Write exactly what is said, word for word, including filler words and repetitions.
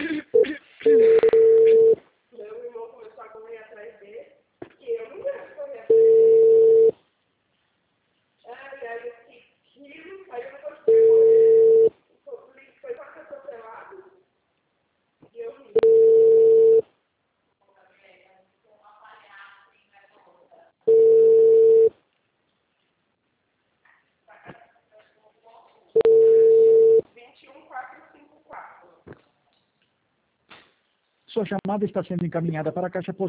Meu irmão começou a correr atrás dele, que eu não quero correr atrás dele. Ai, ai, eu fiquei quilo, aí eu não consegui correr. Foi quase atropelado. E eu ri. vinte e um, quatrocentos e cinquenta e quatro. Sua chamada está sendo encaminhada para a caixa postal.